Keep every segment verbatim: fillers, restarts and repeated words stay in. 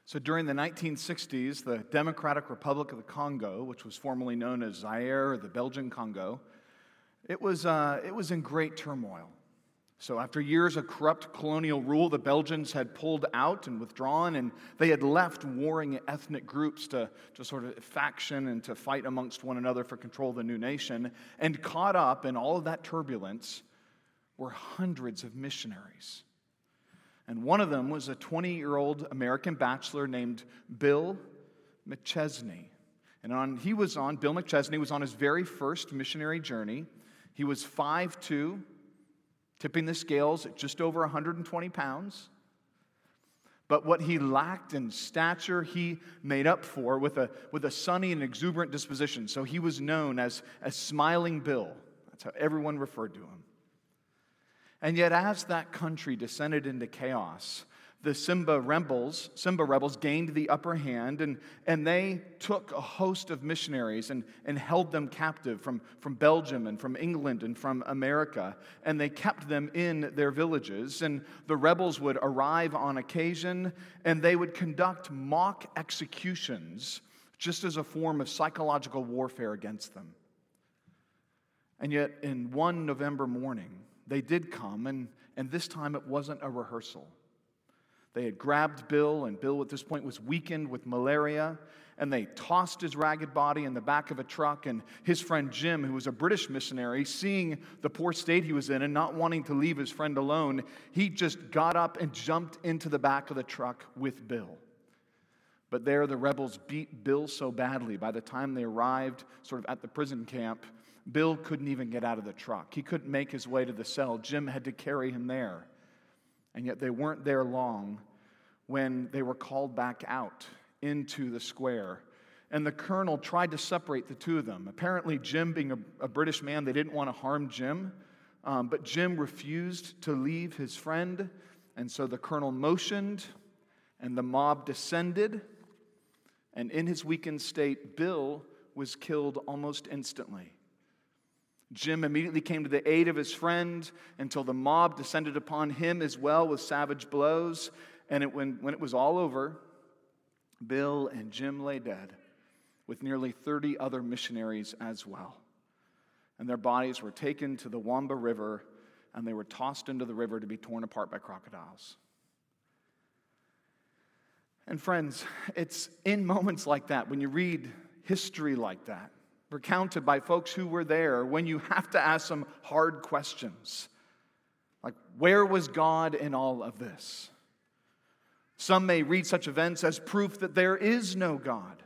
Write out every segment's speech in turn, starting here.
So during the nineteen sixties, the Democratic Republic of the Congo, which was formerly known as Zaire or the Belgian Congo, it was, uh, it was in great turmoil. So after years of corrupt colonial rule, the Belgians had pulled out and withdrawn, and they had left warring ethnic groups to, to sort of faction and to fight amongst one another for control of the new nation. And caught up in all of that turbulence were hundreds of missionaries. And one of them was a twenty-year-old American bachelor named Bill McChesney. And on, he was on, Bill McChesney was on his very first missionary journey. He was five foot two, tipping the scales at just over one hundred twenty pounds. But what he lacked in stature, he made up for with a, with a sunny and exuberant disposition. So he was known as, as Smiling Bill. That's how everyone referred to him. And yet, as that country descended into chaos, the Simba rebels, Simba rebels gained the upper hand, and, and they took a host of missionaries and, and held them captive from, from Belgium and from England and from America, and they kept them in their villages. And the rebels would arrive on occasion, and they would conduct mock executions just as a form of psychological warfare against them. And yet, in one November morning, they did come, and, and this time it wasn't a rehearsal. They had grabbed Bill, and Bill at this point was weakened with malaria, and they tossed his ragged body in the back of a truck, and his friend Jim, who was a British missionary, seeing the poor state he was in and not wanting to leave his friend alone, he just got up and jumped into the back of the truck with Bill. But there the rebels beat Bill so badly, by the time they arrived sort of at the prison camp, Bill couldn't even get out of the truck. He couldn't make his way to the cell. Jim had to carry him there. And yet they weren't there long when they were called back out into the square. And the colonel tried to separate the two of them. Apparently, Jim, being a, a British man, they didn't want to harm Jim. Um, but Jim refused to leave his friend. And so the colonel motioned, and the mob descended. And in his weakened state, Bill was killed almost instantly. Jim immediately came to the aid of his friend until the mob descended upon him as well with savage blows. And it, when, when it was all over, Bill and Jim lay dead with nearly thirty other missionaries as well. And their bodies were taken to the Wamba River, and they were tossed into the river to be torn apart by crocodiles. And friends, it's in moments like that, when you read history like that, recounted by folks who were there, when you have to ask some hard questions. Like, where was God in all of this? Some may read such events as proof that there is no God.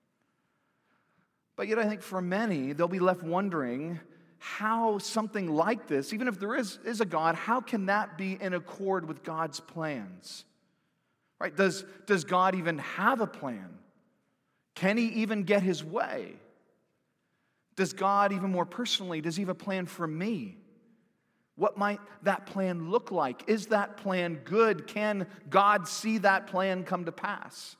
But yet I think for many, they'll be left wondering how something like this, even if there is, is a God, how can that be in accord with God's plans? Right? Does, does God even have a plan? Can he even get his way? Does God, even more personally, does he have a plan for me? What might that plan look like? Is that plan good? Can God see that plan come to pass?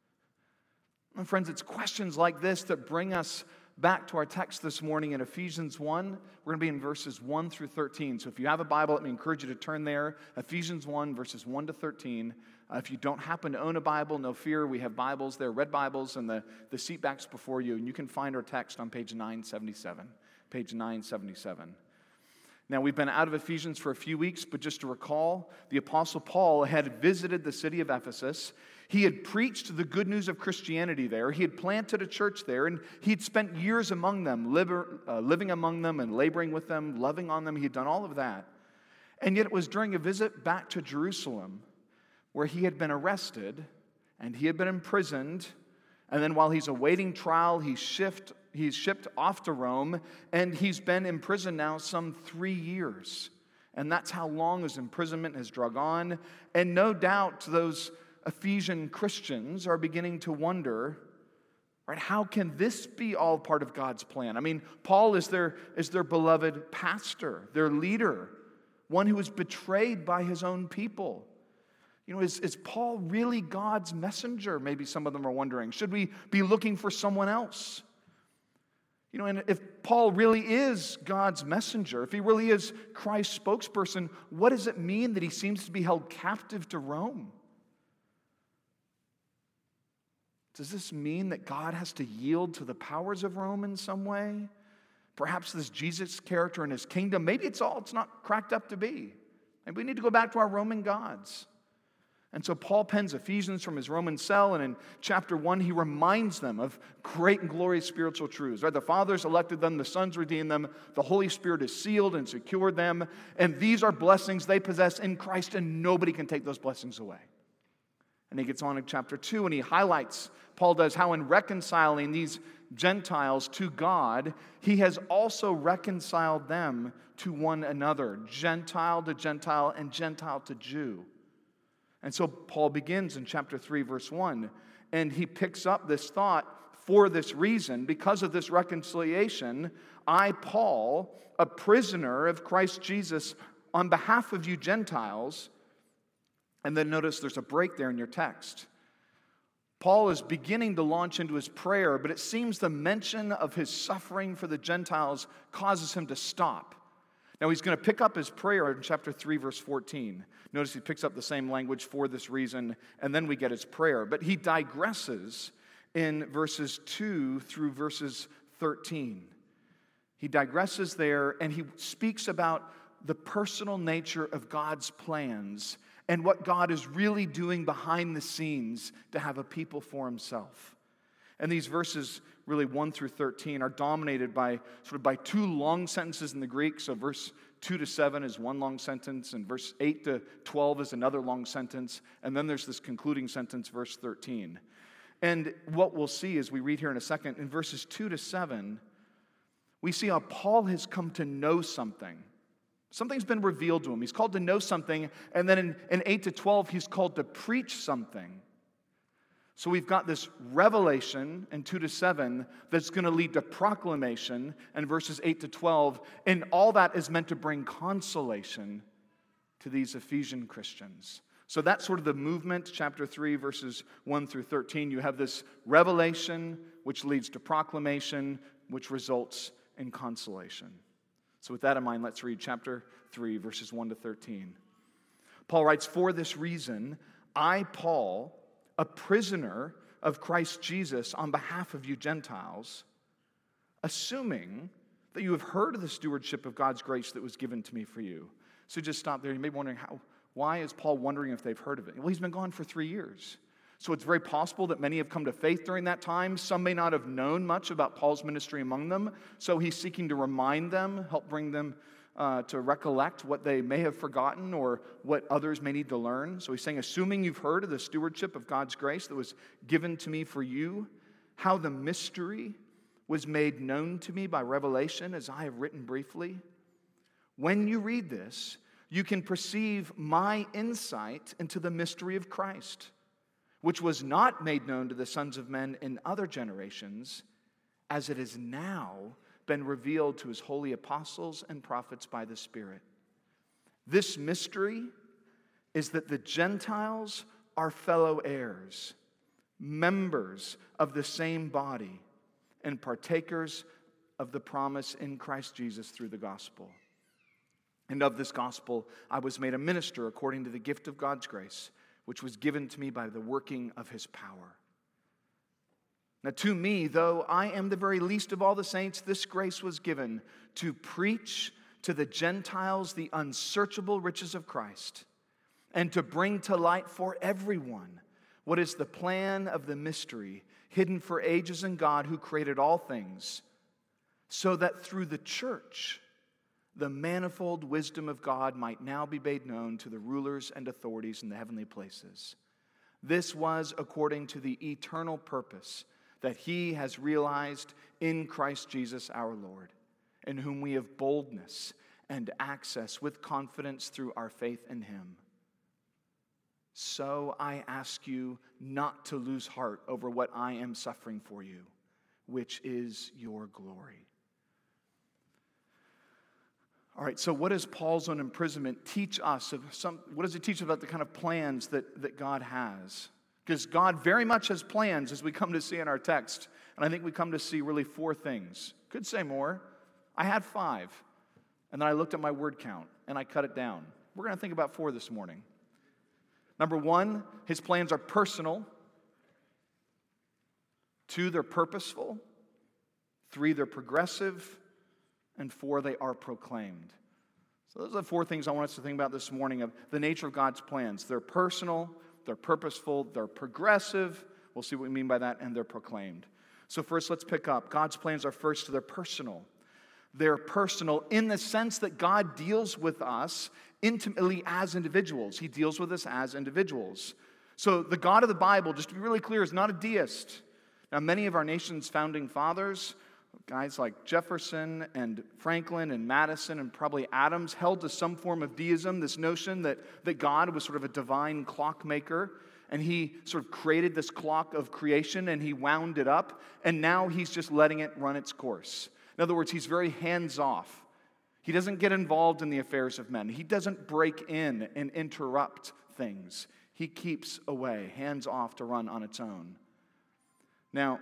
And friends, it's questions like this that bring us back to our text this morning in Ephesians one. We're going to be in verses one through thirteen. So if you have a Bible, let me encourage you to turn there. Ephesians one, verses one to thirteen. Uh, if you don't happen to own a Bible, no fear. We have Bibles there, red Bibles, and the, the seat backs before you. And you can find our text on page nine seventy-seven. Page nine seventy-seven. Now, we've been out of Ephesians for a few weeks, but just to recall, the Apostle Paul had visited the city of Ephesus. He had preached the good news of Christianity there. He had planted a church there, and he had spent years among them, liber, uh, living among them and laboring with them, loving on them. He had done all of that. And yet it was during a visit back to Jerusalem where he had been arrested and he had been imprisoned. And then while he's awaiting trial, he's shipped, he's shipped off to Rome, and he's been in prison now some three years. And that's how long his imprisonment has drug on. And no doubt those Ephesian Christians are beginning to wonder, right, how can this be all part of God's plan? I mean, Paul is their, is their beloved pastor, their leader, one who was betrayed by his own people. You know, is, is Paul really God's messenger? Maybe some of them are wondering. Should we be looking for someone else? You know, and if Paul really is God's messenger, if he really is Christ's spokesperson, what does it mean that he seems to be held captive to Rome? Does this mean that God has to yield to the powers of Rome in some way? Perhaps this Jesus character and his kingdom, maybe it's all it's not cracked up to be. And we need to go back to our Roman gods. And so Paul pens Ephesians from his Roman cell, and in chapter one, he reminds them of great and glorious spiritual truths. Right? The fathers elected them, the sons redeemed them, the Holy Spirit has sealed and secured them, and these are blessings they possess in Christ, and nobody can take those blessings away. And he gets on in chapter two, and he highlights, Paul does, how in reconciling these Gentiles to God, he has also reconciled them to one another, Gentile to Gentile and Gentile to Jew. And so Paul begins in chapter three, verse one, and he picks up this thought, for this reason, because of this reconciliation, I, Paul, a prisoner of Christ Jesus, on behalf of you Gentiles. And then notice there's a break there in your text. Paul is beginning to launch into his prayer, but it seems the mention of his suffering for the Gentiles causes him to stop. Now he's going to pick up his prayer in chapter three, verse fourteen. Notice he picks up the same language, for this reason, and then we get his prayer. But he digresses in verses two through verses thirteen. He digresses there, and he speaks about the personal nature of God's plans and what God is really doing behind the scenes to have a people for himself. And these verses, really one through thirteen, are dominated by sort of by two long sentences in the Greek. So verse two to seven is one long sentence, and verse eight to twelve is another long sentence. And then there's this concluding sentence, verse thirteen. And what we'll see as we read here in a second, in verses two to seven, we see how Paul has come to know something. Something's been revealed to him. He's called to know something, and then in, in eight to twelve, he's called to preach something. So we've got this revelation in two to seven that's going to lead to proclamation in verses eight to twelve, and all that is meant to bring consolation to these Ephesian Christians. So that's sort of the movement, chapter three, verses one through thirteen. You have this revelation, which leads to proclamation, which results in consolation. So with that in mind, let's read chapter three, verses one to thirteen. Paul writes, for this reason, I, Paul, a prisoner of Christ Jesus on behalf of you Gentiles, assuming that you have heard of the stewardship of God's grace that was given to me for you. So just stop there. You may be wondering, how, why is Paul wondering if they've heard of it? Well, he's been gone for three years. So it's very possible that many have come to faith during that time. Some may not have known much about Paul's ministry among them. So he's seeking to remind them, help bring them uh, to recollect what they may have forgotten or what others may need to learn. So he's saying, assuming you've heard of the stewardship of God's grace that was given to me for you, how the mystery was made known to me by revelation, as I have written briefly. When you read this, you can perceive my insight into the mystery of Christ, which was not made known to the sons of men in other generations, as it has now been revealed to his holy apostles and prophets by the Spirit. This mystery is that the Gentiles are fellow heirs, members of the same body, and partakers of the promise in Christ Jesus through the gospel. And of this gospel I was made a minister according to the gift of God's grace, which was given to me by the working of his power. Now to me, though I am the very least of all the saints, this grace was given to preach to the Gentiles the unsearchable riches of Christ, and to bring to light for everyone what is the plan of the mystery hidden for ages in God who created all things, so that through the church the manifold wisdom of God might now be made known to the rulers and authorities in the heavenly places. This was according to the eternal purpose that he has realized in Christ Jesus our Lord, in whom we have boldness and access with confidence through our faith in him. So I ask you not to lose heart over what I am suffering for you, which is your glory. All right, so what does Paul's own imprisonment teach us? Of some, what does it teach about the kind of plans that, that God has? Because God very much has plans, as we come to see in our text. And I think we come to see really four things. Could say more. I had five. And then I looked at my word count, and I cut it down. We're going to think about four this morning. Number one, his plans are personal. Two, they're purposeful. Three, they're progressive. And four, they are proclaimed. So those are the four things I want us to think about this morning of the nature of God's plans. They're personal, they're purposeful, they're progressive. We'll see what we mean by that, and they're proclaimed. So first, let's pick up. God's plans are first, they're personal. They're personal in the sense that God deals with us intimately as individuals. He deals with us as individuals. So the God of the Bible, just to be really clear, is not a deist. Now, many of our nation's founding fathers, guys like Jefferson and Franklin and Madison and probably Adams, held to some form of deism, this notion that, that God was sort of a divine clockmaker, and he sort of created this clock of creation, and he wound it up, and now he's just letting it run its course. In other words, he's very hands-off. He doesn't get involved in the affairs of men. He doesn't break in and interrupt things. He keeps away, hands-off to run on its own. Now,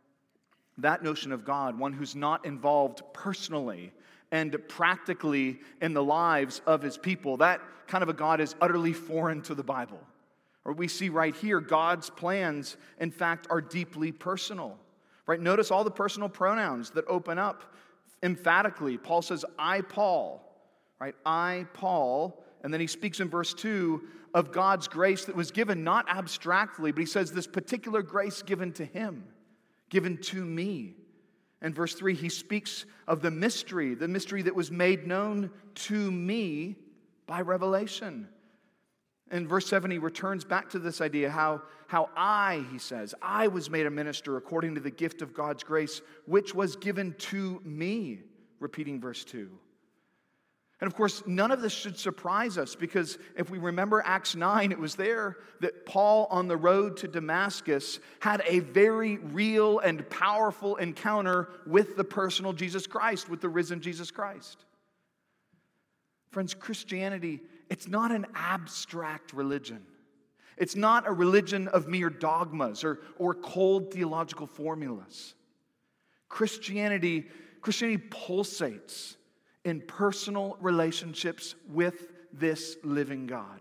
that notion of God, one who's not involved personally and practically in the lives of his people, that kind of a God is utterly foreign to the Bible. Or we see right here, God's plans, in fact, are deeply personal. Right? Notice all the personal pronouns that open up emphatically. Paul says, I, Paul. Right? I, Paul. And then he speaks in verse two of God's grace that was given not abstractly, but he says this particular grace given to him, given to me. And verse three, he speaks of the mystery, the mystery that was made known to me by revelation. In verse seven, he returns back to this idea how, how I, he says, I was made a minister according to the gift of God's grace, which was given to me, repeating verse two. And of course, none of this should surprise us, because if we remember Acts nine, it was there that Paul on the road to Damascus had a very real and powerful encounter with the personal Jesus Christ, with the risen Jesus Christ. Friends, Christianity, it's not an abstract religion. It's not a religion of mere dogmas or, or cold theological formulas. Christianity, Christianity pulsates in personal relationships with this living God.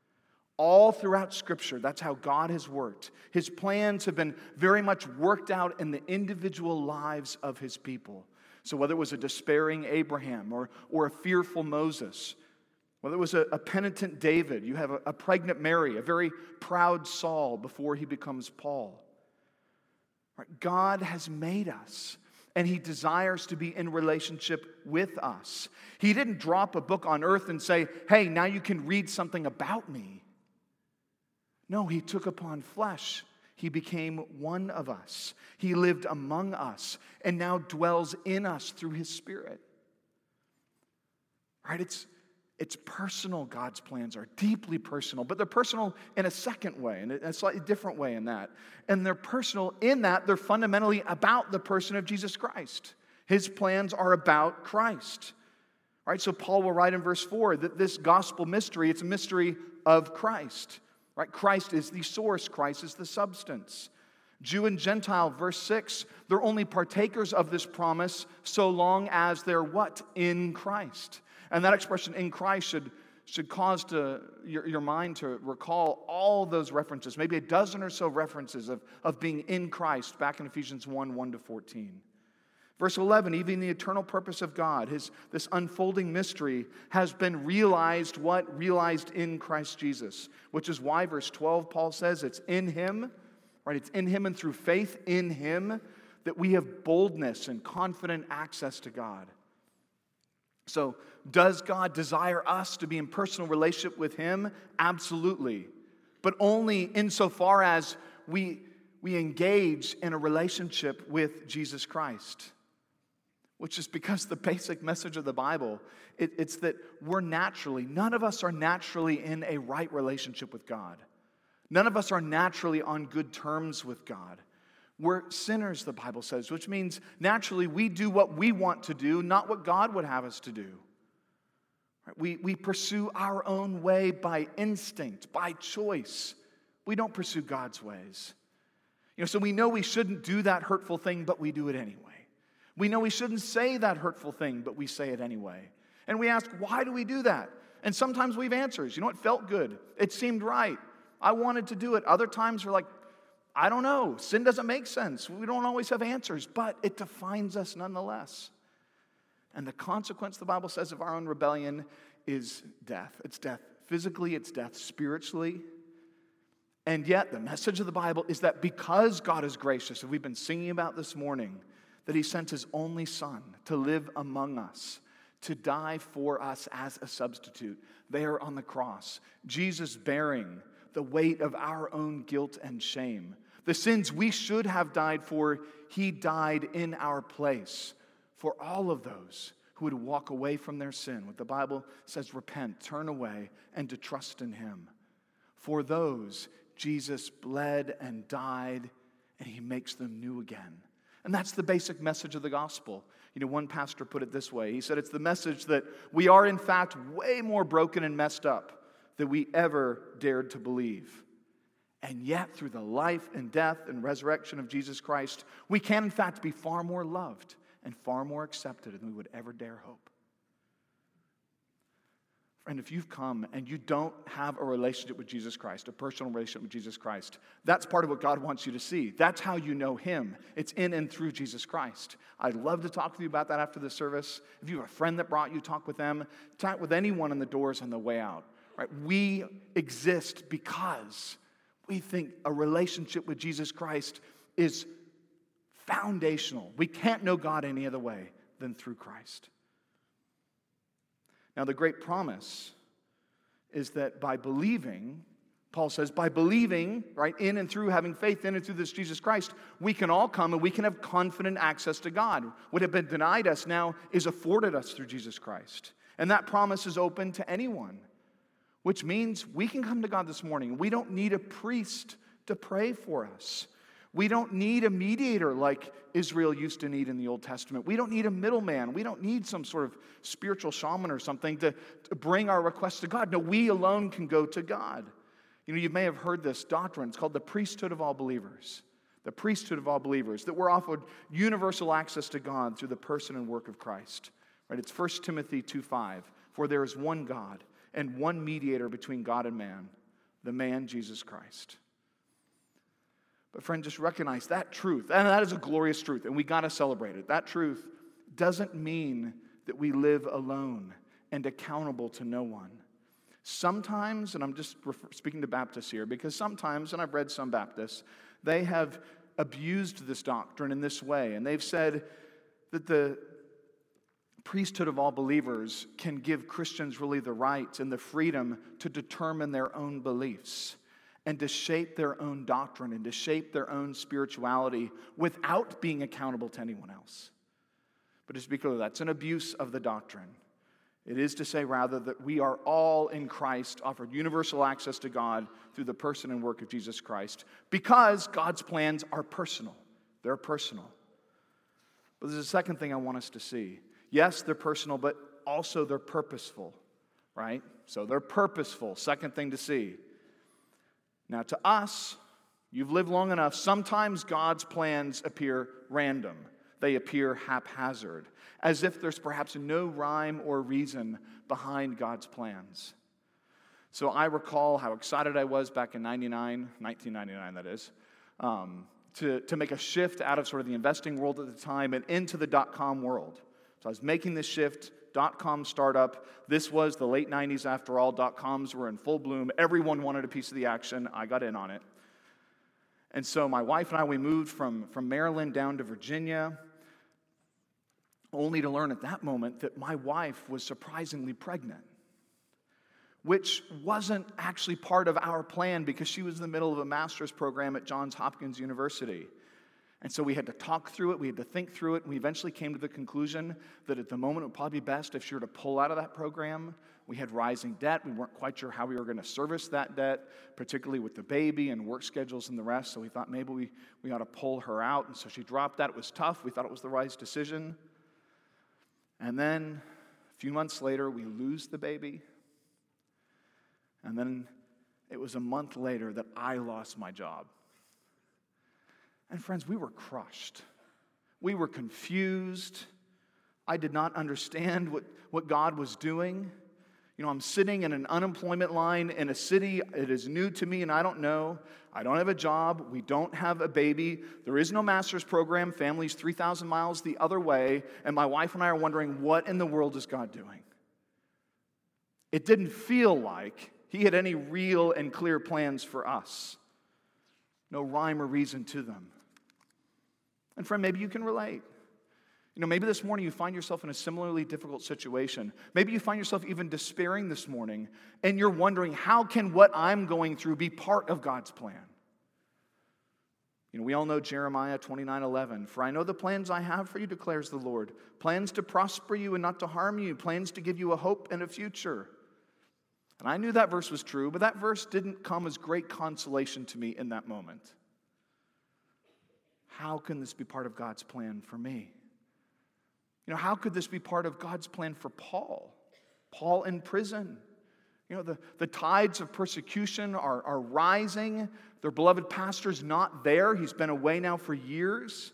All throughout Scripture, that's how God has worked. His plans have been very much worked out in the individual lives of his people. So whether it was a despairing Abraham or, or a fearful Moses, whether it was a, a penitent David, you have a, a pregnant Mary, a very proud Saul before he becomes Paul. Right? God has made us, and he desires to be in relationship with us. He didn't drop a book on earth and say, hey, now you can read something about me. No, he took upon flesh. He became one of us. He lived among us and now dwells in us through his Spirit. Right? It's, it's personal, God's plans are deeply personal, but they're personal in a second way, in a slightly different way in that. And they're personal in that they're fundamentally about the person of Jesus Christ. His plans are about Christ. Right? So Paul will write in verse four that this gospel mystery, it's a mystery of Christ. Right? Christ is the source, Christ is the substance. Jew and Gentile, verse six, they're only partakers of this promise so long as they're what? In Christ. And that expression, in Christ, should, should cause to, your, your mind to recall all those references, maybe a dozen or so references of, of being in Christ back in Ephesians one, one to fourteen. Verse eleven, even the eternal purpose of God, his, this unfolding mystery, has been realized, what? Realized in Christ Jesus, which is why verse twelve, Paul says, it's in him, right? It's in him and through faith in him that we have boldness and confident access to God. So, does God desire us to be in personal relationship with him? Absolutely. But only insofar as we, we engage in a relationship with Jesus Christ. Which is because the basic message of the Bible, it, it's that we're naturally, none of us are naturally in a right relationship with God. None of us are naturally on good terms with God. We're sinners, the Bible says, which means naturally we do what we want to do, not what God would have us to do. Right? We, we pursue our own way by instinct, by choice. We don't pursue God's ways. You know, so we know we shouldn't do that hurtful thing, but we do it anyway. We know we shouldn't say that hurtful thing, but we say it anyway. And we ask, why do we do that? And sometimes we have answers. You know, it felt good. It seemed right. I wanted to do it. Other times we're like, I don't know. Sin doesn't make sense. We don't always have answers, but it defines us nonetheless. And the consequence, the Bible says, of our own rebellion is death. It's death physically, it's death spiritually. And yet, the message of the Bible is that because God is gracious, and we've been singing about this morning, that he sent his only Son to live among us, to die for us as a substitute there on the cross. Jesus bearing the weight of our own guilt and shame. The sins we should have died for, he died in our place for all of those who would walk away from their sin. What the Bible says, repent, turn away, and to trust in him. For those, Jesus bled and died, and he makes them new again. And that's the basic message of the gospel. You know, one pastor put it this way. He said, it's the message that we are, in fact, way more broken and messed up than we ever dared to believe. And yet, through the life and death and resurrection of Jesus Christ, we can, in fact, be far more loved and far more accepted than we would ever dare hope. Friend, if you've come and you don't have a relationship with Jesus Christ, a personal relationship with Jesus Christ, that's part of what God wants you to see. That's how you know him. It's in and through Jesus Christ. I'd love to talk with you about that after the service. If you have a friend that brought you, talk with them. Talk with anyone in the doors on the way out. Right? We exist because we think a relationship with Jesus Christ is foundational. We can't know God any other way than through Christ. Now, the great promise is that by believing, Paul says, by believing, right, in and through, having faith in and through this Jesus Christ, we can all come and we can have confident access to God. What had been denied us now is afforded us through Jesus Christ. And that promise is open to anyone, which means we can come to God this morning. We don't need a priest to pray for us. We don't need a mediator like Israel used to need in the Old Testament. We don't need a middleman. We don't need some sort of spiritual shaman or something to, to bring our requests to God. No, we alone can go to God. You know, you may have heard this doctrine. It's called the priesthood of all believers. The priesthood of all believers, that we're offered universal access to God through the person and work of Christ. Right? It's First Timothy two five. For there is one God and one mediator between God and man, the man Jesus Christ. But friend, just recognize that truth, and that is a glorious truth, and we got to celebrate it. That truth doesn't mean that we live alone and accountable to no one. Sometimes, and I'm just speaking to Baptists here, because sometimes, and I've read some Baptists, they have abused this doctrine in this way, and they've said that the priesthood of all believers can give Christians really the right and the freedom to determine their own beliefs and to shape their own doctrine and to shape their own spirituality without being accountable to anyone else. But just to be clear, that's an abuse of the doctrine. It is to say, rather, that we are all in Christ, offered universal access to God through the person and work of Jesus Christ, because God's plans are personal. They're personal. But there's a second thing I want us to see. Yes, they're personal, but also they're purposeful, right? So they're purposeful. Second thing to see. Now, to us, you've lived long enough, sometimes God's plans appear random. They appear haphazard, as if there's perhaps no rhyme or reason behind God's plans. So I recall how excited I was back in ninety-nine, nineteen ninety-nine that is, um, to, to make a shift out of sort of the investing world at the time and into the dot-com world. So I was making this shift, dot-com startup. This was the late nineties after all. Dot-coms were in full bloom. Everyone wanted a piece of the action. I got in on it. And so my wife and I, we moved from, from Maryland down to Virginia, only to learn at that moment that my wife was surprisingly pregnant, which wasn't actually part of our plan because she was in the middle of a master's program at Johns Hopkins University. And so we had to talk through it, we had to think through it, and we eventually came to the conclusion that at the moment it would probably be best if she were to pull out of that program. We had rising debt. We weren't quite sure how we were going to service that debt, particularly with the baby and work schedules and the rest. So we thought maybe we, we ought to pull her out. And so she dropped that. It was tough. We thought it was the right decision. And then a few months later, we lose the baby. And then it was a month later that I lost my job. And friends, we were crushed. We were confused. I did not understand what, what God was doing. You know, I'm sitting in an unemployment line in a city. It is new to me and I don't know. I don't have a job. We don't have a baby. There is no master's program. Family's three thousand miles the other way. And my wife and I are wondering, what in the world is God doing? It didn't feel like he had any real and clear plans for us. No rhyme or reason to them. And friend, maybe you can relate. You know, maybe this morning you find yourself in a similarly difficult situation. Maybe you find yourself even despairing this morning, and you're wondering, how can what I'm going through be part of God's plan? You know, we all know Jeremiah twenty-nine eleven. For I know the plans I have for you, declares the Lord. Plans to prosper you and not to harm you. Plans to give you a hope and a future. And I knew that verse was true, but that verse didn't come as great consolation to me in that moment. How can this be part of God's plan for me? You know, how could this be part of God's plan for Paul? Paul in prison. You know, the, the tides of persecution are, are rising. Their beloved pastor's not there. He's been away now for years.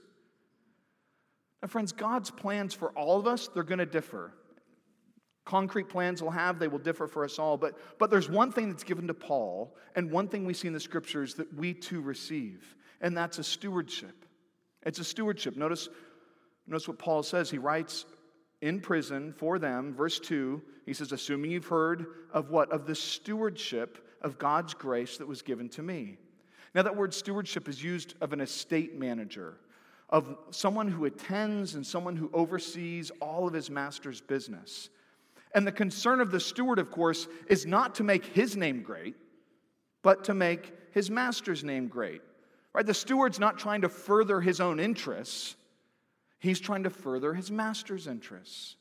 Now, friends, God's plans for all of us, they're going to differ. Concrete plans will have, they will differ for us all. But, but there's one thing that's given to Paul, and one thing we see in the Scriptures that we too receive, and that's a stewardship. It's a stewardship. Notice Notice what Paul says. He writes in prison for them, verse two, he says, assuming you've heard of what? Of the stewardship of God's grace that was given to me. Now that word stewardship is used of an estate manager, of someone who attends and someone who oversees all of his master's business. And the concern of the steward, of course, is not to make his name great, but to make his master's name great. Right? The steward's not trying to further his own interests. He's trying to further his master's interests.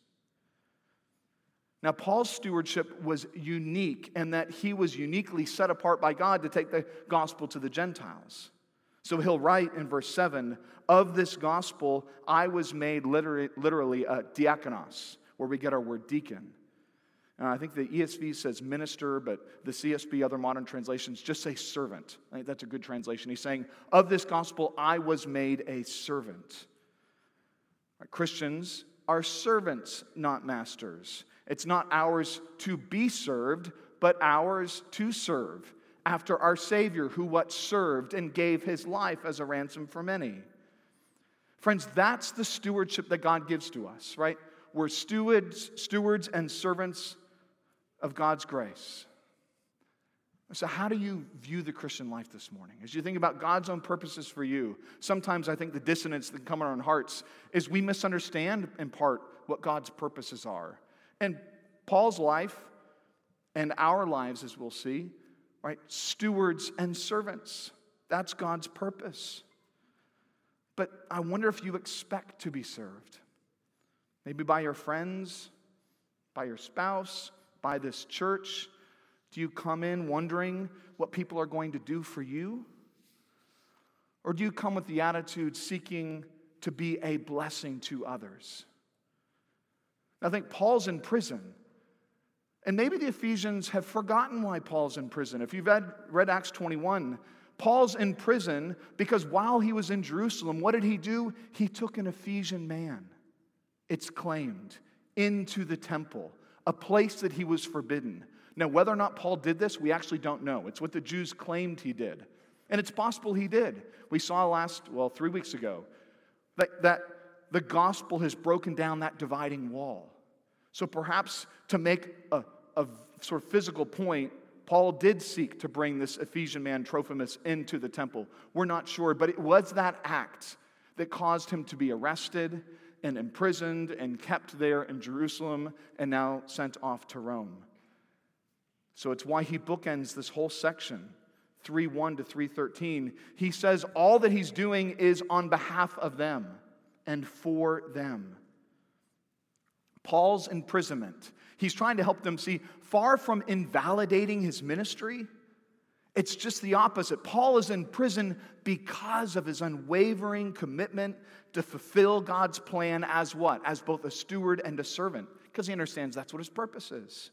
Now, Paul's stewardship was unique in that he was uniquely set apart by God to take the gospel to the Gentiles. So he'll write in verse seven, of this gospel I was made literally, literally a diakonos, where we get our word deacon. Uh, I think the E S V says minister, but the C S B, other modern translations, just say servant. I think that's a good translation. He's saying, of this gospel I was made a servant. Christians are servants, not masters. It's not ours to be served, but ours to serve, after our Savior, who what served and gave his life as a ransom for many. Friends, that's the stewardship that God gives to us, right? We're stewards, stewards and servants of God's grace. So how do you view the Christian life this morning? As you think about God's own purposes for you, sometimes I think the dissonance that can come in our own hearts is we misunderstand in part what God's purposes are. And Paul's life and our lives, as we'll see, right? Stewards and servants. That's God's purpose. But I wonder if you expect to be served. Maybe by your friends, by your spouse, by this church. Do you come in wondering what people are going to do for you? Or do you come with the attitude seeking to be a blessing to others? I think Paul's in prison. And maybe the Ephesians have forgotten why Paul's in prison. If you've read, read Acts twenty-one, Paul's in prison because while he was in Jerusalem, what did he do? He took an Ephesian man, it's claimed, into the temple, a place that he was forbidden. Now, whether or not Paul did this, we actually don't know. It's what the Jews claimed he did. And it's possible he did. We saw last, well, three weeks ago, that, that the gospel has broken down that dividing wall. So perhaps to make a, a sort of physical point, Paul did seek to bring this Ephesian man, Trophimus, into the temple. We're not sure, but it was that act that caused him to be arrested and imprisoned and kept there in Jerusalem and now sent off to Rome. So it's why he bookends this whole section, three one to three thirteen. He says all that he's doing is on behalf of them and for them. Paul's imprisonment, he's trying to help them see, far from invalidating his ministry, it's just the opposite. Paul is in prison because of his unwavering commitment to fulfill God's plan as what? As both a steward and a servant, because he understands that's what his purpose is.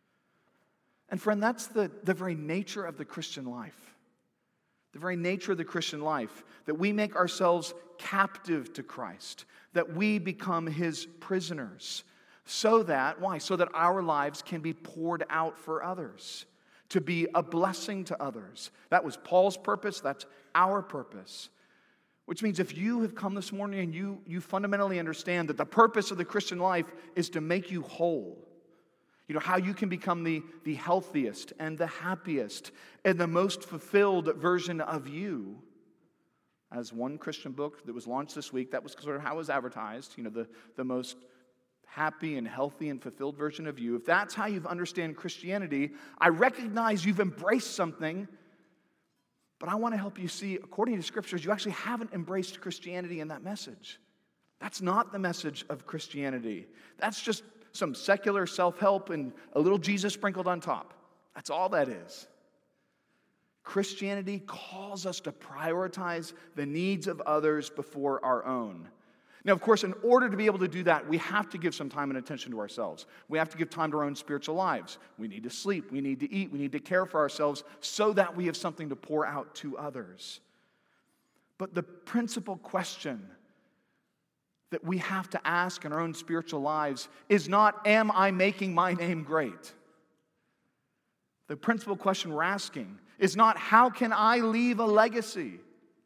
And friend, that's the, the very nature of the Christian life. The very nature of the Christian life, that we make ourselves captive to Christ, that we become his prisoners, So that, why? So that our lives can be poured out for others, to be a blessing to others. That was Paul's purpose, that's our purpose. Which means if you have come this morning and you, you fundamentally understand that the purpose of the Christian life is to make you whole, you know, how you can become the, the healthiest and the happiest and the most fulfilled version of you. As one Christian book that was launched this week, that was sort of how it was advertised, you know, the, the most happy and healthy and fulfilled version of you. If that's how you understand Christianity, I recognize you've embraced something, but I want to help you see, according to Scriptures, you actually haven't embraced Christianity in that message. That's not the message of Christianity. That's just some secular self-help and a little Jesus sprinkled on top. That's all that is. Christianity calls us to prioritize the needs of others before our own. Now, of course, in order to be able to do that, we have to give some time and attention to ourselves. We have to give time to our own spiritual lives. We need to sleep. We need to eat. We need to care for ourselves so that we have something to pour out to others. But the principal question that we have to ask in our own spiritual lives is not, am I making my name great? The principal question we're asking is not, how can I leave a legacy?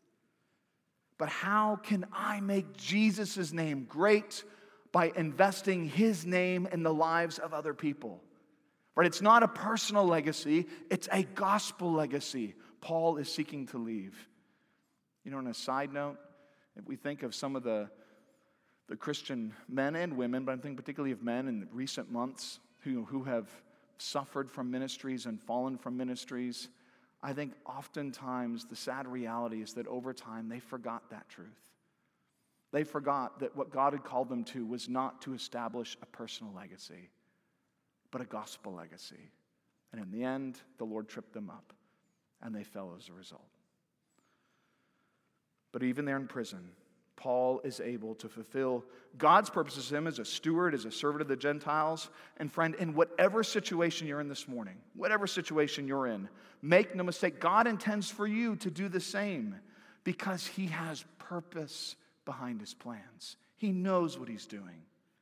But how can I make Jesus' name great by investing his name in the lives of other people? Right? It's not a personal legacy, it's a gospel legacy Paul is seeking to leave. You know, on a side note, if we think of some of the, the Christian men and women, but I'm thinking particularly of men in recent months who, who have suffered from ministries and fallen from ministries, I think oftentimes the sad reality is that over time they forgot that truth. They forgot that what God had called them to was not to establish a personal legacy, but a gospel legacy. And in the end, the Lord tripped them up, and they fell as a result. But even there in prison, Paul is able to fulfill God's purposes for him as a steward, as a servant of the Gentiles. And friend, in whatever situation you're in this morning, whatever situation you're in, make no mistake, God intends for you to do the same because he has purpose behind his plans. He knows what he's doing.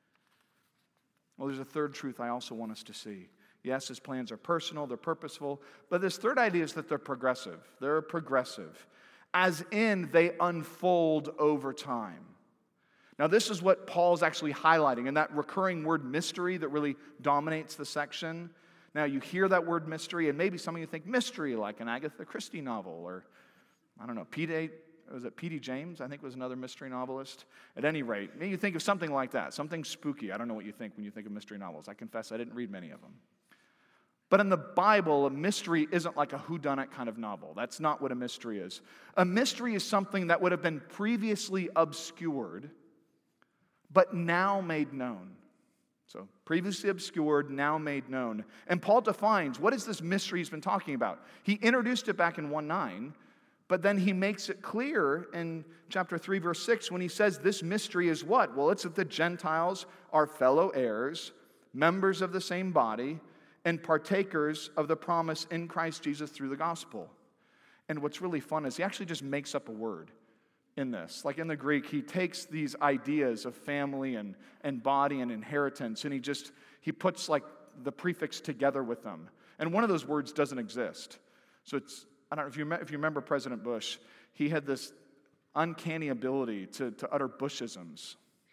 Well, there's a third truth I also want us to see. Yes, his plans are personal, they're purposeful, but this third idea is that they're progressive. They're progressive. As in, they unfold over time. Now, this is what Paul's actually highlighting, and that recurring word mystery that really dominates the section. Now, you hear that word mystery, and maybe some of you think mystery like an Agatha Christie novel, or, I don't know, P D was it P D James, I think was another mystery novelist. At any rate, maybe you think of something like that, something spooky. I don't know what you think when you think of mystery novels. I confess I didn't read many of them. But in the Bible, a mystery isn't like a whodunit kind of novel. That's not what a mystery is. A mystery is something that would have been previously obscured, but now made known. So, previously obscured, now made known. And Paul defines, what is this mystery he's been talking about? He introduced it back in one nine, but then he makes it clear in chapter three, verse six, when he says this mystery is what? Well, it's that the Gentiles are fellow heirs, members of the same body, and partakers of the promise in Christ Jesus through the gospel. And what's really fun is he actually just makes up a word in this. Like in the Greek, he takes these ideas of family and, and body and inheritance, and he just, he puts like the prefix together with them. And one of those words doesn't exist. So it's, I don't know if you, if you remember President Bush, he had this uncanny ability to, to utter Bushisms.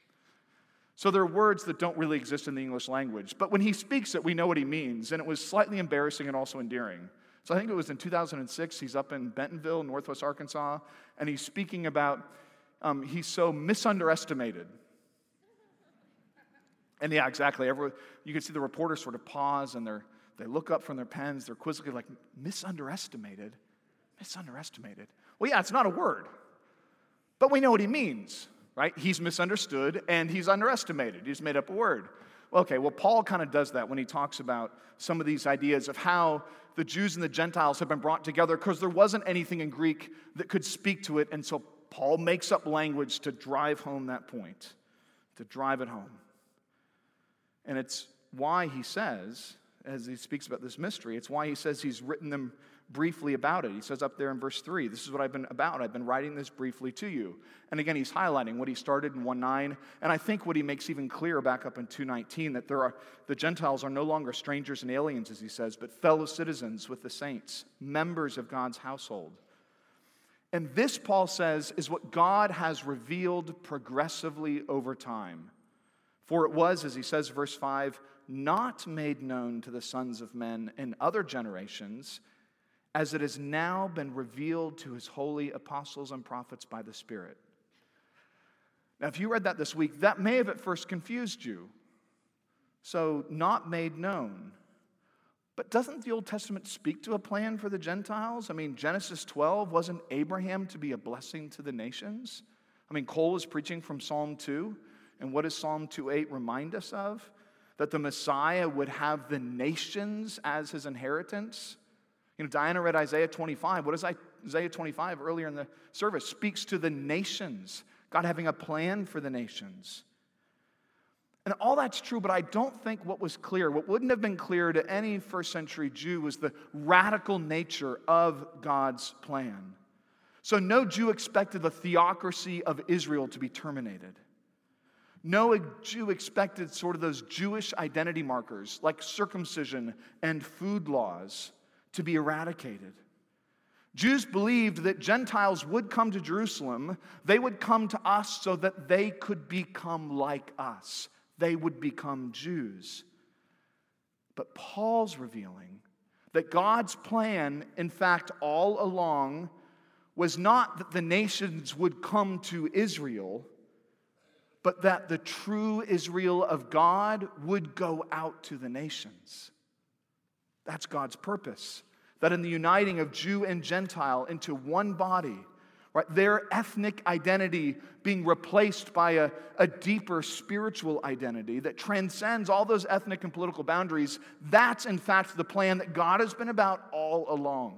So there are words that don't really exist in the English language, but when he speaks it, we know what he means, and it was slightly embarrassing and also endearing. So I think it was in two thousand six, he's up in Bentonville, Northwest Arkansas, and he's speaking about um, he's so misunderestimated. And yeah, exactly. Everyone, you can see the reporters sort of pause, and they're, they look up from their pens, they're quizzically like, misunderestimated? Misunderestimated? Well, yeah, it's not a word, but we know what he means. Right? He's misunderstood and he's underestimated. He's made up a word. Well, okay, well, Paul kind of does that when he talks about some of these ideas of how the Jews and the Gentiles have been brought together because there wasn't anything in Greek that could speak to it, and so Paul makes up language to drive home that point, to drive it home. And it's why he says, as he speaks about this mystery, it's why he says he's written them, briefly about it. He says up there in verse three, this is what I've been about. I've been writing this briefly to you. And again, he's highlighting what he started in one nine, and I think what he makes even clearer back up in two nineteen, that there are the Gentiles are no longer strangers and aliens, as he says, but fellow citizens with the saints, members of God's household. And this, Paul says, is what God has revealed progressively over time. For it was, as he says, verse five, not made known to the sons of men in other generations, as it has now been revealed to his holy apostles and prophets by the Spirit. Now, if you read that this week, that may have at first confused you. So, not made known. But doesn't the Old Testament speak to a plan for the Gentiles? I mean, Genesis twelve, wasn't Abraham to be a blessing to the nations? I mean, Cole is preaching from Psalm two, and what does Psalm two eight remind us of? That the Messiah would have the nations as his inheritance. You know, Diana read Isaiah twenty-five. What is Isaiah twenty-five earlier in the service? Speaks to the nations, God having a plan for the nations. And all that's true, but I don't think what was clear, what wouldn't have been clear to any first century Jew, was the radical nature of God's plan. So no Jew expected the theocracy of Israel to be terminated. No Jew expected sort of those Jewish identity markers like circumcision and food laws to be eradicated. Jews believed that Gentiles would come to Jerusalem. They would come to us so that they could become like us. They would become Jews. But Paul's revealing that God's plan, in fact, all along, was not that the nations would come to Israel, but that the true Israel of God would go out to the nations. That's God's purpose. That in the uniting of Jew and Gentile into one body, right, their ethnic identity being replaced by a, a deeper spiritual identity that transcends all those ethnic and political boundaries, that's in fact the plan that God has been about all along.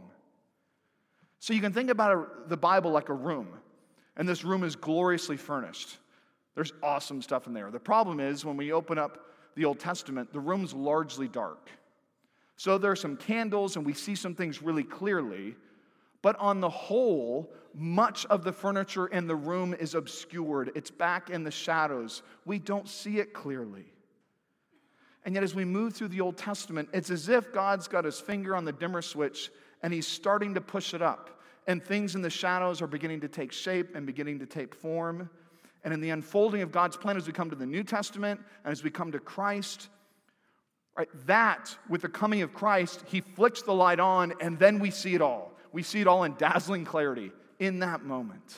So you can think about a, the Bible like a room, and this room is gloriously furnished. There's awesome stuff in there. The problem is when we open up the Old Testament, the room's largely dark. So there are some candles and we see some things really clearly, but on the whole, much of the furniture in the room is obscured. It's back in the shadows. We don't see it clearly. And yet as we move through the Old Testament, it's as if God's got his finger on the dimmer switch and he's starting to push it up. And things in the shadows are beginning to take shape and beginning to take form. And in the unfolding of God's plan as we come to the New Testament and as we come to Christ, right, that, with the coming of Christ, he flicks the light on and then we see it all. We see it all in dazzling clarity in that moment.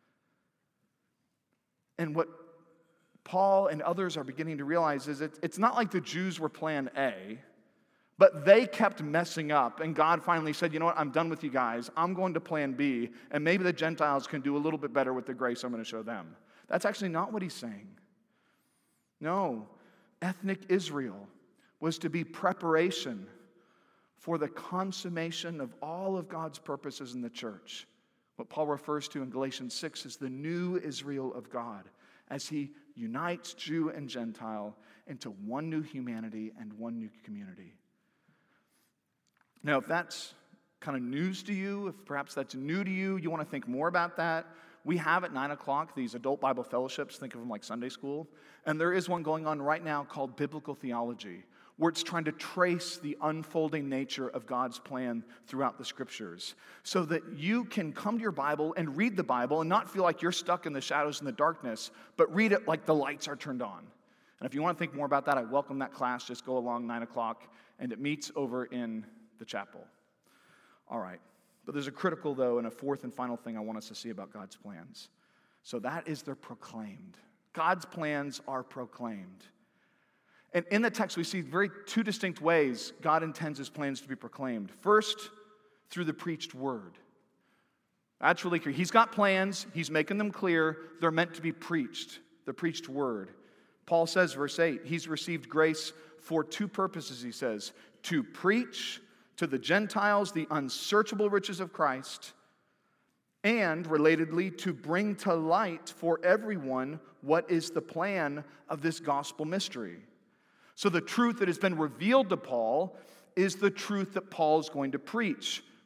And what Paul and others are beginning to realize is it, it's not like the Jews were plan A, but they kept messing up, and God finally said, you know what, I'm done with you guys. I'm going to plan B, and maybe the Gentiles can do a little bit better with the grace I'm going to show them. That's actually not what he's saying. No, ethnic Israel was to be preparation for the consummation of all of God's purposes in the church. What Paul refers to in Galatians six is the new Israel of God, as he unites Jew and Gentile into one new humanity and one new community. Now, if that's kind of news to you, if perhaps that's new to you, you want to think more about that, we have at nine o'clock these adult Bible fellowships, think of them like Sunday school, and there is one going on right now called Biblical Theology, where it's trying to trace the unfolding nature of God's plan throughout the Scriptures, so that you can come to your Bible and read the Bible and not feel like you're stuck in the shadows and the darkness, but read it like the lights are turned on. And if you want to think more about that, I welcome that class. Just go along nine o'clock, and it meets over in the chapel. All right. But there's a critical, though, and a fourth and final thing I want us to see about God's plans. So that is they're proclaimed. God's plans are proclaimed. And in the text, we see very two distinct ways God intends his plans to be proclaimed. First, through the preached word. That's really clear. He's got plans. He's making them clear. They're meant to be preached, the preached word. Paul says, verse eight, he's received grace for two purposes, he says, to preach to the Gentiles the unsearchable riches of Christ, and, relatedly, to bring to light for everyone what is the plan of this gospel mystery. So the truth that has been revealed to Paul is the truth that Paul is going to preach.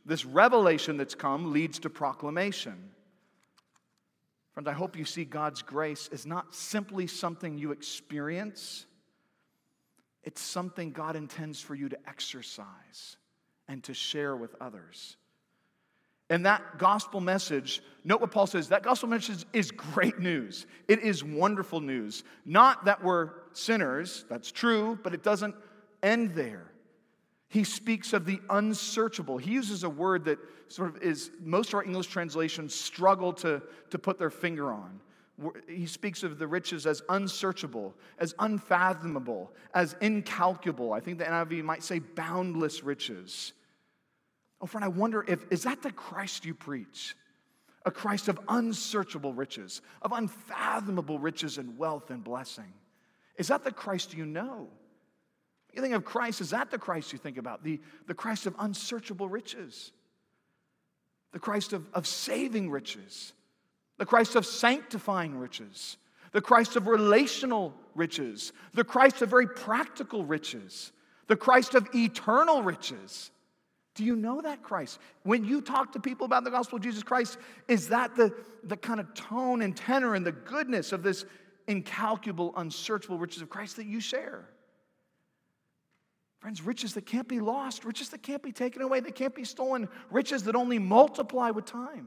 This revelation that's come leads to proclamation. Friends, I hope you see God's grace is not simply something you experience. It's something God intends for you to exercise and to share with others. And that gospel message, note what Paul says, that gospel message is great news. It is wonderful news. Not that we're sinners, that's true, but it doesn't end there. He speaks of the unsearchable. He uses a word that sort of is, most of our English translations struggle to, to put their finger on. He speaks of the riches as unsearchable, as unfathomable, as incalculable. I think the N I V might say boundless riches. Oh, friend, I wonder if, is that the Christ you preach? A Christ of unsearchable riches, of unfathomable riches and wealth and blessing. Is that the Christ you know? You think of Christ, is that the Christ you think about? The, the Christ of unsearchable riches. The Christ of, of saving riches. The Christ of sanctifying riches. The Christ of relational riches. The Christ of very practical riches. The Christ of eternal riches. Do you know that Christ? When you talk to people about the gospel of Jesus Christ, is that the, the kind of tone and tenor and the goodness of this incalculable, unsearchable riches of Christ that you share? Friends, riches that can't be lost, riches that can't be taken away, that can't be stolen, riches that only multiply with time.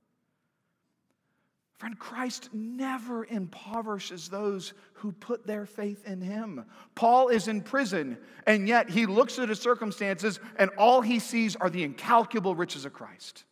Friend, Christ never impoverishes those who put their faith in Him. Paul is in prison, and yet he looks at his circumstances, and all he sees are the incalculable riches of Christ.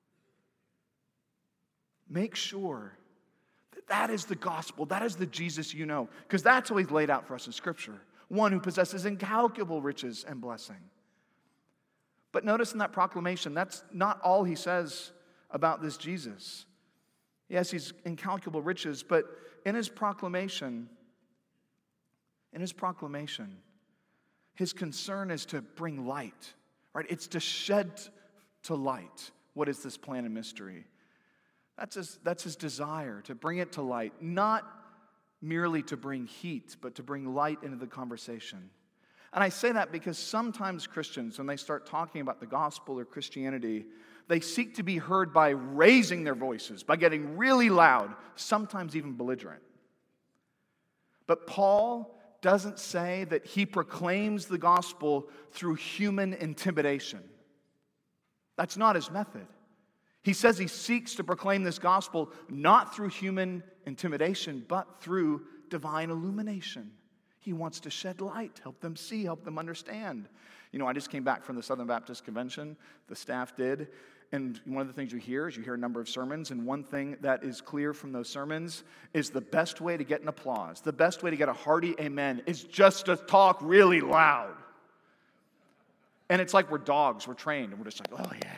Make sure that that is the gospel, that is the Jesus you know, because that's what He's laid out for us in Scripture. One who possesses incalculable riches and blessing. But notice in that proclamation, that's not all he says about this Jesus. Yes, he's incalculable riches, but in his proclamation, in his proclamation, his concern is to bring light, right? It's to shed to light what is this plan and mystery. That's his, that's his desire, to bring it to light, not merely to bring heat, but to bring light into the conversation. And I say that because sometimes Christians, when they start talking about the gospel or Christianity, they seek to be heard by raising their voices, by getting really loud, sometimes even belligerent. But Paul doesn't say that he proclaims the gospel through human intimidation. That's not his method. He says he seeks to proclaim this gospel not through human intimidation, but through divine illumination. He wants to shed light, help them see, help them understand. You know, I just came back from the Southern Baptist Convention, the staff did, and one of the things you hear is you hear a number of sermons, and one thing that is clear from those sermons is the best way to get an applause, the best way to get a hearty amen is just to talk really loud. And it's like we're dogs, we're trained, and we're just like, oh yeah.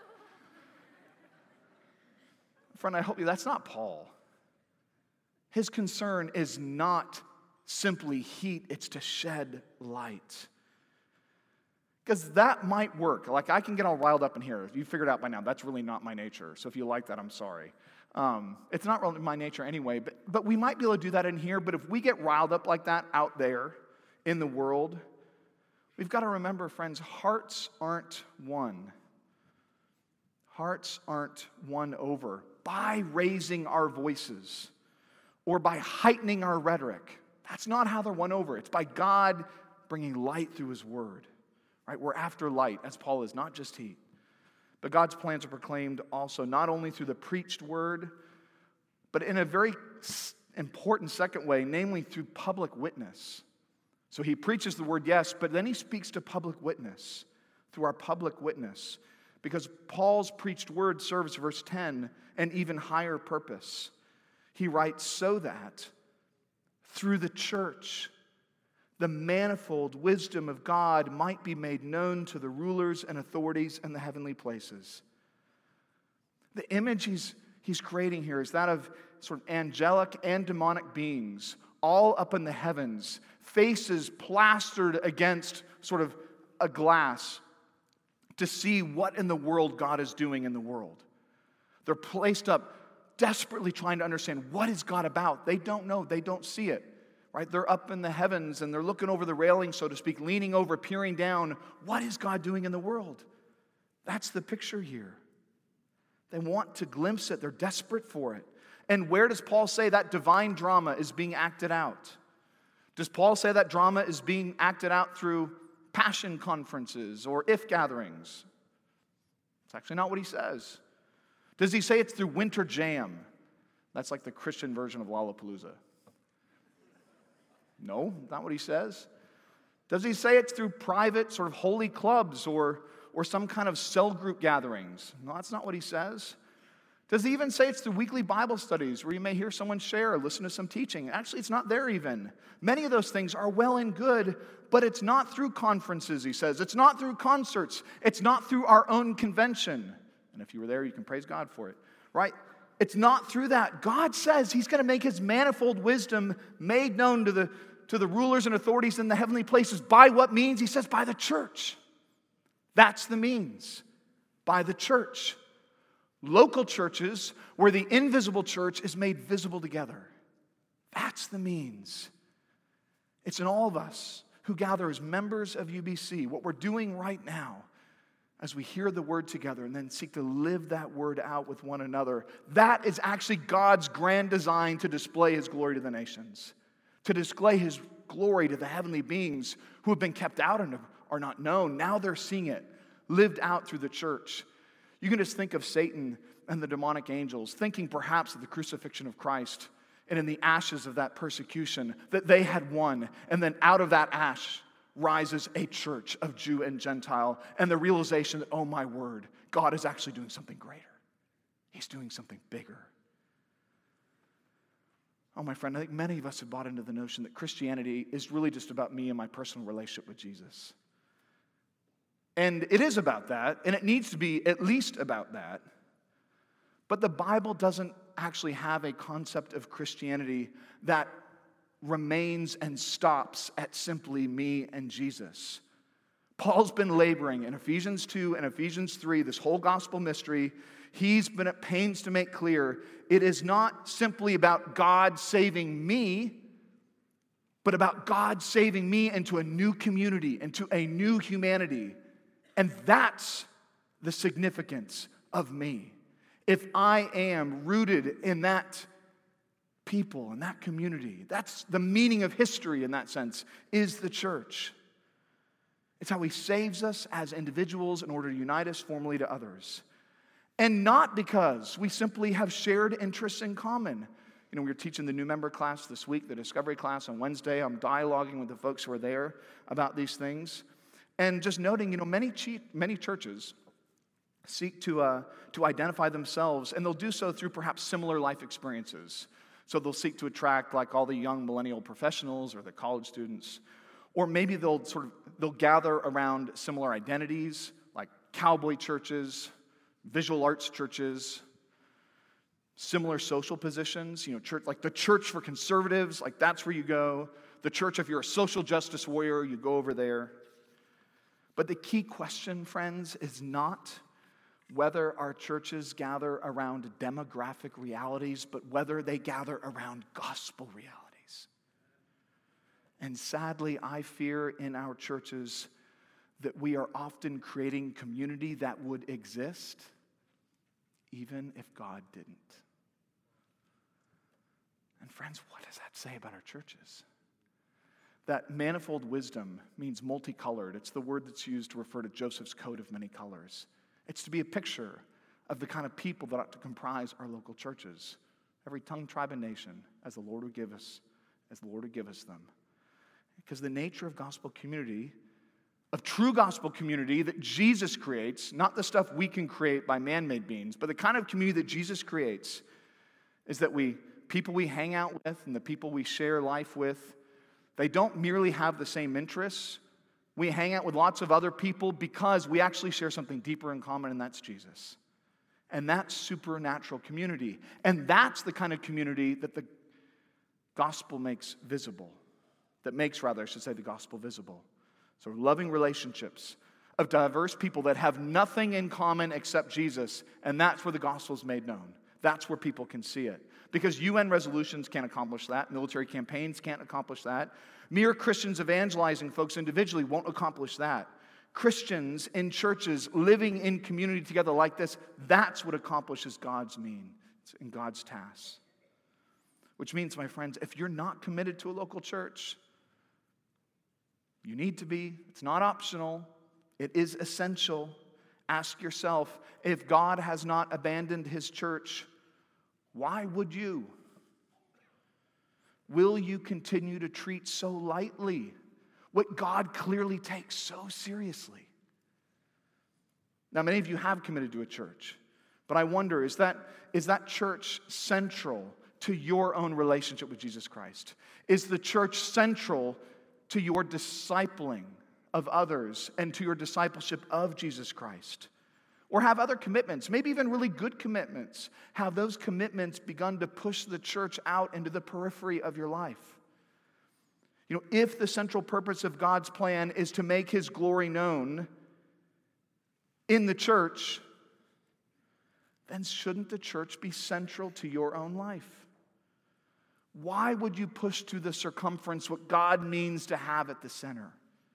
Friend, I hope you, that's not Paul. His concern is not simply heat, it's to shed light. Because that might work. Like, I can get all riled up in here. You figured out by now, that's really not my nature. So if you like that, I'm sorry. Um, it's not really my nature anyway, but, but we might be able to do that in here. But if we get riled up like that out there in the world, we've got to remember, friends, hearts aren't won. Hearts aren't won over by raising our voices or by heightening our rhetoric. That's not how they're won over. It's by God bringing light through His word. Right? We're after light, as Paul is, not just heat. But God's plans are proclaimed also not only through the preached word, but in a very important second way, namely through public witness. So He preaches the word, yes, but then He speaks to public witness, through our public witness. Because Paul's preached word serves, verse ten, an even higher purpose. He writes, so that through the church, the manifold wisdom of God might be made known to the rulers and authorities in the heavenly places. The image he's, he's creating here is that of sort of angelic and demonic beings, all up in the heavens, faces plastered against sort of a glass to see what in the world God is doing in the world. They're placed up desperately trying to understand what is God about. They don't know. They don't see it. Right? They're up in the heavens and they're looking over the railing, so to speak, leaning over, peering down. What is God doing in the world? That's the picture here. They want to glimpse it. They're desperate for it. And where does Paul say that divine drama is being acted out? Does Paul say that drama is being acted out through passion conferences or if gatherings? It's actually not what he says. Does he say it's through winter jam? That's like the Christian version of Lollapalooza. No, not what he says. Does he say it's through private sort of holy clubs or, or some kind of cell group gatherings? No, that's not what he says. Does he even say it's through weekly Bible studies where you may hear someone share or listen to some teaching? Actually, it's not there even. Many of those things are well and good, but it's not through conferences, he says. It's not through concerts. It's not through our own convention. And if you were there, you can praise God for it, right? It's not through that. God says he's going to make his manifold wisdom made known to the, to the rulers and authorities in the heavenly places. By what means? He says by the church. That's the means. By the church. Local churches where the invisible church is made visible together. That's the means. It's in all of us who gather as members of U B C, what we're doing right now as we hear the word together and then seek to live that word out with one another. That is actually God's grand design to display his glory to the nations, to display his glory to the heavenly beings who have been kept out and are not known. Now they're seeing it lived out through the church. You can just think of Satan and the demonic angels, thinking perhaps of the crucifixion of Christ and in the ashes of that persecution that they had won. And then out of that ash rises a church of Jew and Gentile and the realization that, oh my word, God is actually doing something greater. He's doing something bigger. Oh, my friend, I think many of us have bought into the notion that Christianity is really just about me and my personal relationship with Jesus. And it is about that, and it needs to be at least about that. But the Bible doesn't actually have a concept of Christianity that remains and stops at simply me and Jesus. Paul's been laboring in Ephesians two and Ephesians three, this whole gospel mystery. He's been at pains to make clear it is not simply about God saving me, but about God saving me into a new community, into a new humanity. And that's the significance of me. If I am rooted in that people, in that community, that's the meaning of history in that sense, is the church. It's how he saves us as individuals in order to unite us formally to others. And not because we simply have shared interests in common. You know, we were teaching the new member class this week, the discovery class on Wednesday. I'm dialoguing with the folks who are there about these things. And just noting, you know, many many churches seek to uh, to identify themselves, and they'll do so through perhaps similar life experiences. So they'll seek to attract like all the young millennial professionals or the college students, or maybe they'll sort of they'll gather around similar identities, like cowboy churches, visual arts churches, similar social positions. You know, church like the church for conservatives, like that's where you go. The church, if you're a social justice warrior, you go over there. But the key question, friends, is not whether our churches gather around demographic realities, but whether they gather around gospel realities. And sadly, I fear in our churches that we are often creating community that would exist even if God didn't. And friends, what does that say about our churches? That manifold wisdom means multicolored. It's the word that's used to refer to Joseph's coat of many colors. It's to be a picture of the kind of people that ought to comprise our local churches. Every tongue, tribe, and nation, as the Lord would give us, as the Lord would give us them. Because the nature of gospel community, of true gospel community that Jesus creates, not the stuff we can create by man-made means, but the kind of community that Jesus creates, is that we, people we hang out with and the people we share life with, they don't merely have the same interests. We hang out with lots of other people because we actually share something deeper in common, and that's Jesus. And that's supernatural community. And that's the kind of community that the gospel makes visible. That makes, rather, I should say, the gospel visible. So loving relationships of diverse people that have nothing in common except Jesus, and that's where the gospel is made known. That's where people can see it. Because U N resolutions can't accomplish that. Military campaigns can't accomplish that. Mere Christians evangelizing folks individually won't accomplish that. Christians in churches living in community together like this, that's what accomplishes God's mean and God's tasks. Which means, my friends, if you're not committed to a local church, you need to be. It's not optional. It is essential. Ask yourself, if God has not abandoned his church, why would you? Will you continue to treat so lightly what God clearly takes so seriously? Now, many of you have committed to a church, but I wonder, is that, is that church central to your own relationship with Jesus Christ? Is the church central to your discipling of others and to your discipleship of Jesus Christ? Or have other commitments, maybe even really good commitments, have those commitments begun to push the church out into the periphery of your life? You know, if the central purpose of God's plan is to make his glory known in the church, then shouldn't the church be central to your own life? Why would you push to the circumference what God means to have at the center?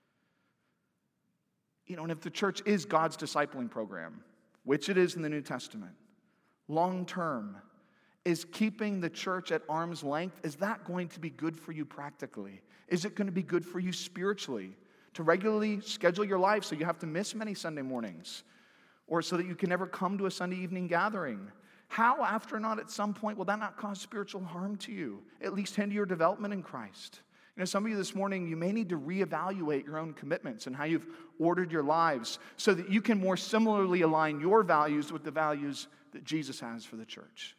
You know, and if the church is God's discipling program, which it is in the New Testament, long term, is keeping the church at arm's length, is that going to be good for you practically? Is it going to be good for you spiritually? To regularly schedule your life so you have to miss many Sunday mornings, or so that you can never come to a Sunday evening gathering? How, after not, at some point, will that not cause spiritual harm to you? At least hinder your development in Christ? You know, some of you this morning, you may need to reevaluate your own commitments and how you've ordered your lives so that you can more similarly align your values with the values that Jesus has for the church.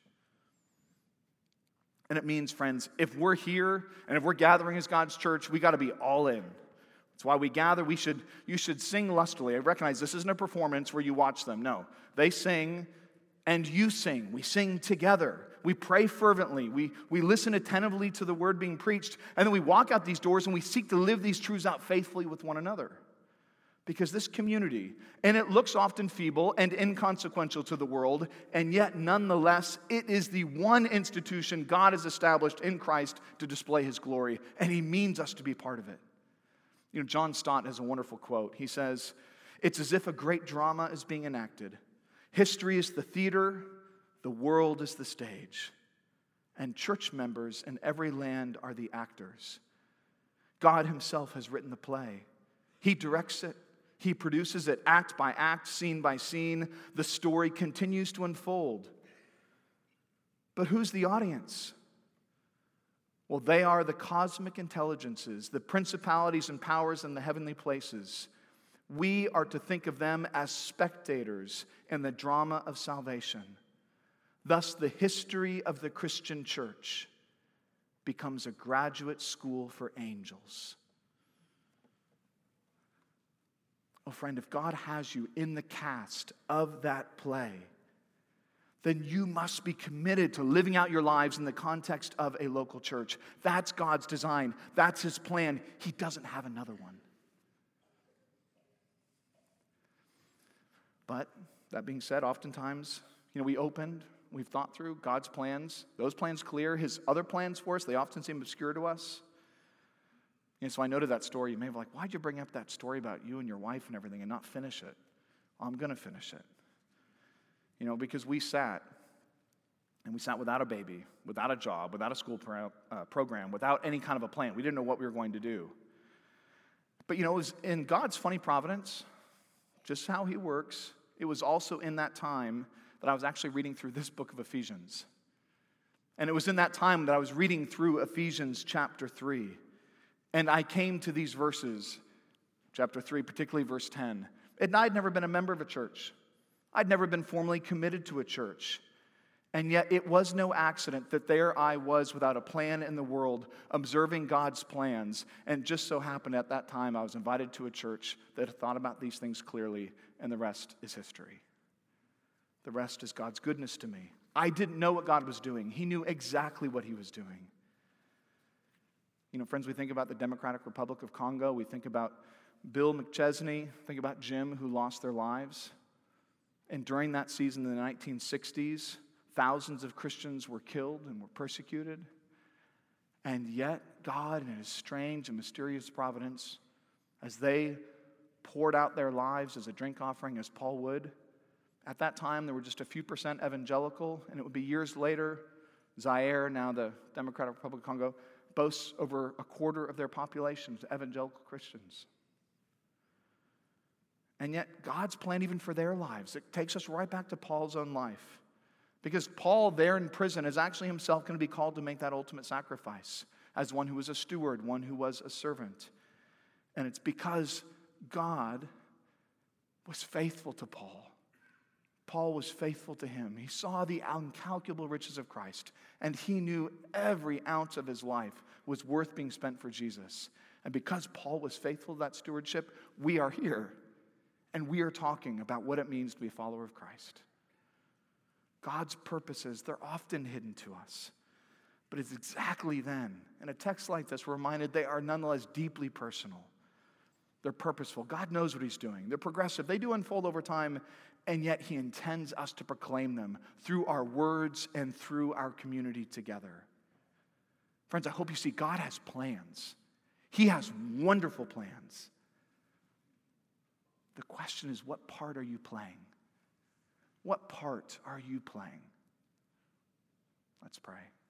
And it means, friends, if we're here and if we're gathering as God's church, we got to be all in. That's why we gather. We should, you should sing lustily. I recognize this isn't a performance where you watch them. No, they sing and you sing. We sing together. We pray fervently. We, we listen attentively to the word being preached. And then we walk out these doors and we seek to live these truths out faithfully with one another. Because this community, and it looks often feeble and inconsequential to the world, and yet nonetheless, it is the one institution God has established in Christ to display his glory, and he means us to be part of it. You know, John Stott has a wonderful quote. He says, "It's as if a great drama is being enacted. History is the theater, the world is the stage, and church members in every land are the actors. God himself has written the play. He directs it. He produces it act by act, scene by scene. The story continues to unfold. But who's the audience? Well, they are the cosmic intelligences, the principalities and powers in the heavenly places. We are to think of them as spectators in the drama of salvation. Thus, the history of the Christian church becomes a graduate school for angels." Oh, friend, if God has you in the cast of that play, then you must be committed to living out your lives in the context of a local church. That's God's design. That's his plan. He doesn't have another one. But that being said, oftentimes, you know, we opened, we've thought through God's plans. Those plans clear. His other plans for us, they often seem obscure to us. And so I noted that story. You may have like, why'd you bring up that story about you and your wife and everything and not finish it? Well, I'm going to finish it. You know, because we sat, and we sat without a baby, without a job, without a school pro, uh, program, without any kind of a plan. We didn't know what we were going to do. But, you know, it was in God's funny providence, just how he works, it was also in that time that I was actually reading through this book of Ephesians. And it was in that time that I was reading through Ephesians chapter three. And I came to these verses, chapter three, particularly verse ten. And I'd never been a member of a church. I'd never been formally committed to a church. And yet it was no accident that there I was without a plan in the world, observing God's plans. And just so happened at that time I was invited to a church that had thought about these things clearly, and the rest is history. The rest is God's goodness to me. I didn't know what God was doing. He knew exactly what he was doing. You know, friends, we think about the Democratic Republic of Congo. We think about Bill McChesney. Think about Jim, who lost their lives. And during that season in the nineteen sixties, thousands of Christians were killed and were persecuted. And yet, God, in his strange and mysterious providence, as they poured out their lives as a drink offering as Paul would. At that time, there were just a few percent evangelical, and it would be years later, Zaire, now the Democratic Republic of Congo, boasts over a quarter of their population as evangelical Christians. And yet, God's plan even for their lives, it takes us right back to Paul's own life. Because Paul, there in prison, is actually himself going to be called to make that ultimate sacrifice as one who was a steward, one who was a servant. And it's because God was faithful to Paul. Paul was faithful to him. He saw the incalculable riches of Christ, and he knew every ounce of his life was worth being spent for Jesus. And because Paul was faithful to that stewardship, we are here, and we are talking about what it means to be a follower of Christ. God's purposes, they're often hidden to us. But it's exactly then, in a text like this, we're reminded they are nonetheless deeply personal. They're purposeful. God knows what he's doing. They're progressive. They do unfold over time, and yet he intends us to proclaim them through our words and through our community together. Friends, I hope you see God has plans. He has wonderful plans. The question is, what part are you playing? What part are you playing? Let's pray.